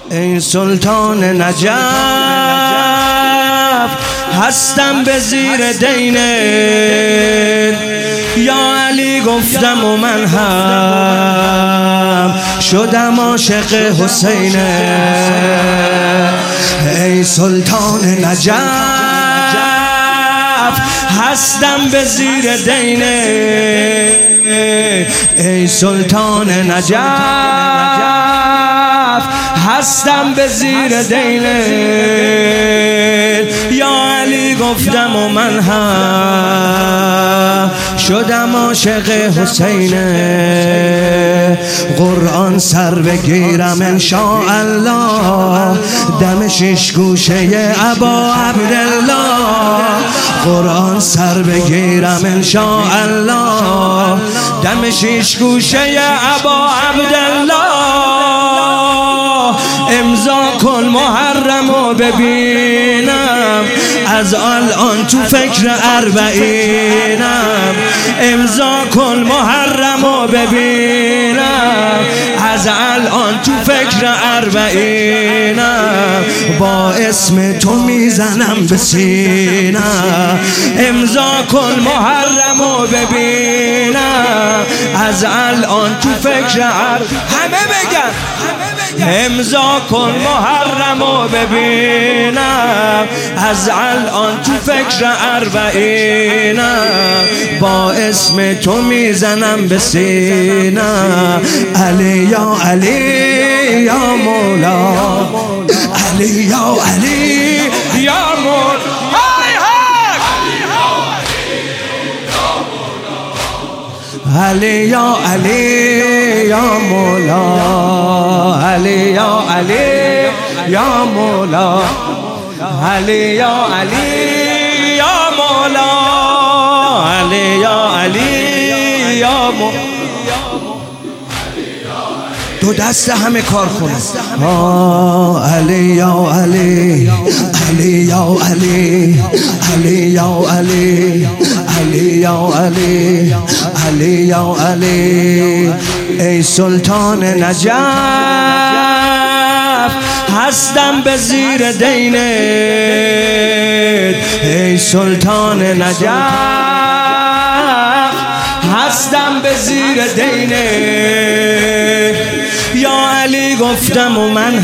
ای سلطان نجف هستم به زیر دینت، یا علی گفتم و من هم شدم عاشق حسین. ای سلطان نجف هستم به زیر دینت، ای سلطان نجف هستم به زیر دینت، یا علی گفتم و من هم شدم عاشق حسین. قرآن سر بگیرم انشاءالله، دم شش گوشه ابا عبدالله. قرآن سر بگیرم انشاءالله، دم شش گوشه ابا عبدالله. امضا کن محرمو ببینم، از الان تو فکر اربعینم. امضا کن محرمو ببینم، از الان تو فکر اربعینم. با اسم تو میزنم به سینم. امضا کن محرمو ببینم، از الان تو فکر همه بگن امضا کن محرمو ببینم، از الان تو فکر اربعینم. با اسم تو میزنم به سینم. علی یا علی یا مولا، علی یا علی یا مولا، علی یا علی یا مولا، علی یا علی یا مولا، علی یا علی یا مولا، علی یا علی یا مولا. دو دست همه کار کنه. علی یا علی، علی یا علی، علی یا علی، علی یا علی، علی یا علی. ای سلطان نجف هستم به زیر دینت، ای سلطان نجف هستم به زیر دینت، یا علی گفتم و من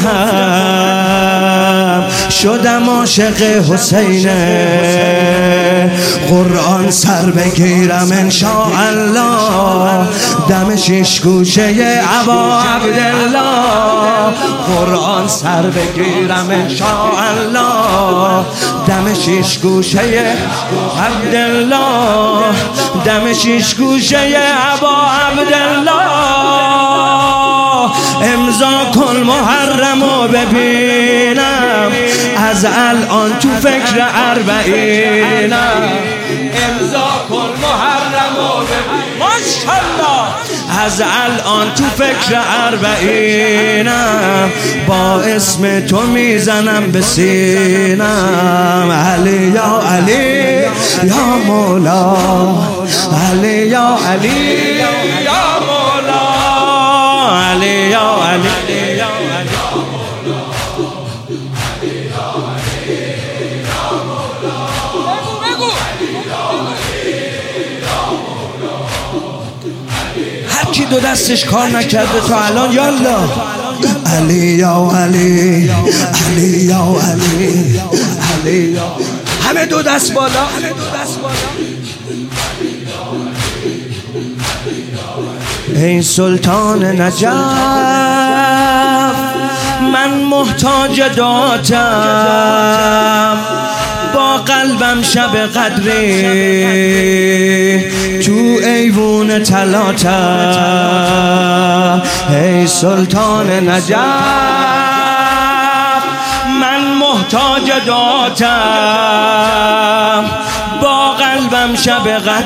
هم شدم عاشق حسین. قرآن سر بگیرم انشاءالله، دم شش گوشه ابا عبدالله. قرآن سر بگیرم انشاءالله، دم شش گوشه عبدالله، دم شش گوشه ابا عبدالله. امضا کن محرمو ببینم، از الان تو فکر اربعینم. امضا کن محرمو ببینم، ماشاءالله، از الان تو فکر اربعینم. با اسم تو میزنم به سینم. علی یا علی یا مولا، علی یا علی یا مولا، علی یا علی یا هر کی دو دستش کار نکرده تا الان یالا. علی یا علی، علی یا علی، علی یا همه دو دست بالا، همه دو دست بالا. ای سلطان نجف من محتاج دعاتم، با قلبم شب قدری تو ایوون طلاتم. ای سلطان نجف من محتاج دعاتم، با قلبم شب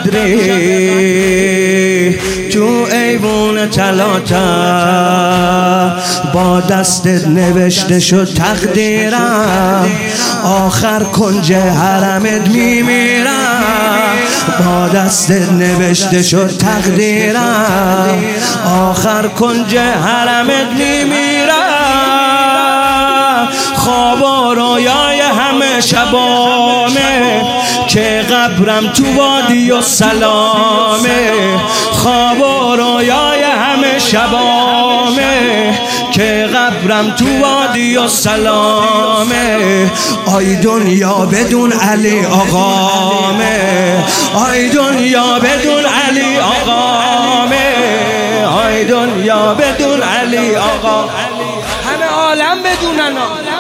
قدری تو ایوون طلاتم. با دستت نوشته شد تقدیرم، آخر کنج حرمت میمیرم. با دستت نوشته شد تقدیرم، آخر کنج حرمت میمیرم. همه شبامه که قبرم تو وادی و سلامه خواب و رویای همه شبامه که قبرم تو وادی و سلامه آی دنیا بدون علی آقامه آی دنیا بدون علی آقامه آی دنیا بدون علی آقا همه عالم بدونن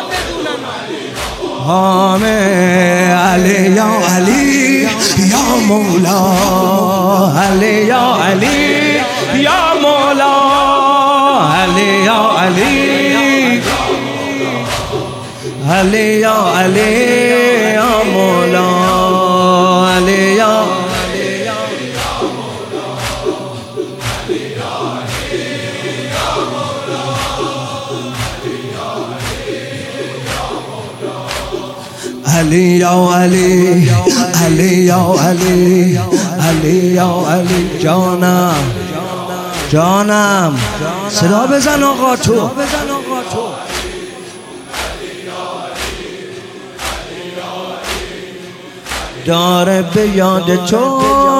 علی یا علی یا مولا علی یا علی یا مولا علی یا علی علی یا علی یا مولا علی یا علی یا علی علی یا علی علی یا علی جانم جانم صدا بزن آقا تو داره به یاد تو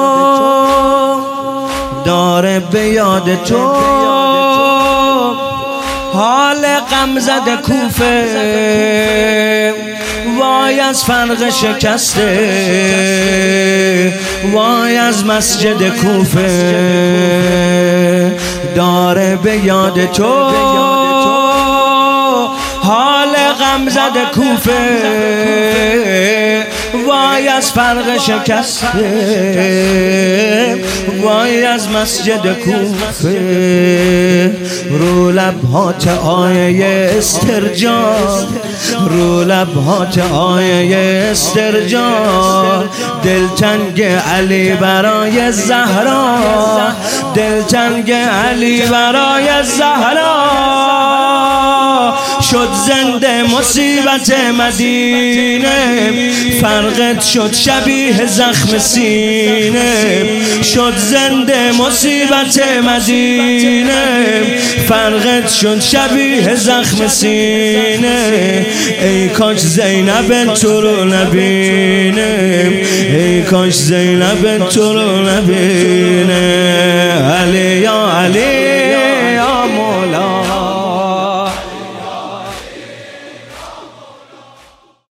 داره به یاد تو حال غم زده کوفه وای از فرق شکسته وای از مسجد کوفه داره به یاد تو حال غم زده کوفه وای از فرق شکسته وای از مسجد کوفه رو لبهات آیه استرجاع رو لبهات آیه استرجاع دلتنگ علی برای زهرا دلتنگ علی برای زهرا شد زنده مصیبت مدینه فرقت شد شبیه زخم سینه شد زنده مصیبت مدینه فرقت شد شبیه زخم سینه ای کاش زینب تو رو نبینه ای کاش زینب تو رو نبینه علی یا علی